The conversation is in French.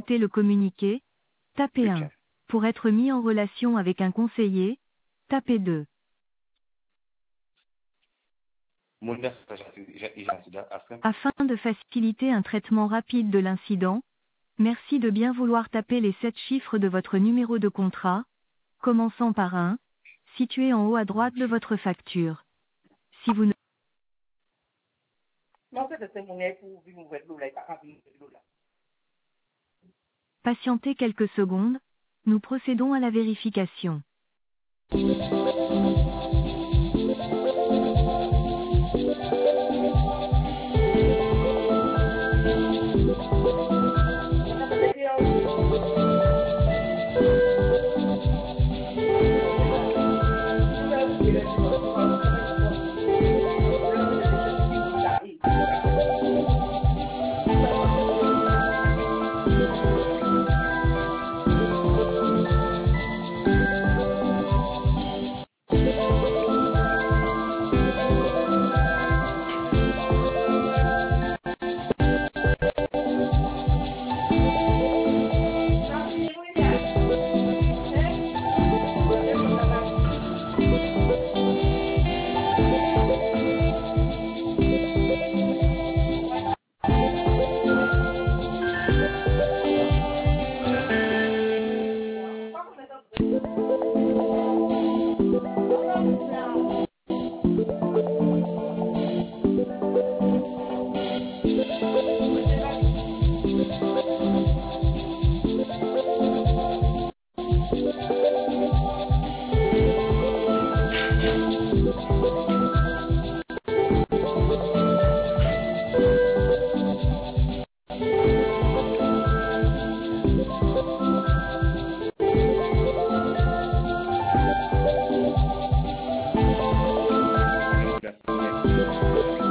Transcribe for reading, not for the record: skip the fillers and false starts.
écouter le communiqué, tapez 1. Ok. Pour être mis en relation avec un conseiller, tapez 2. Mon incident afin Afin de faciliter un traitement rapide de l'incident, merci de bien vouloir taper les 7 chiffres de votre numéro de contrat, commençant par 1, situé en haut à droite de votre facture. Si vous ne Non, c'est mon époux qui nous fait l'eau là, l'eau là. patientez quelques secondes, nous procédons à la vérification.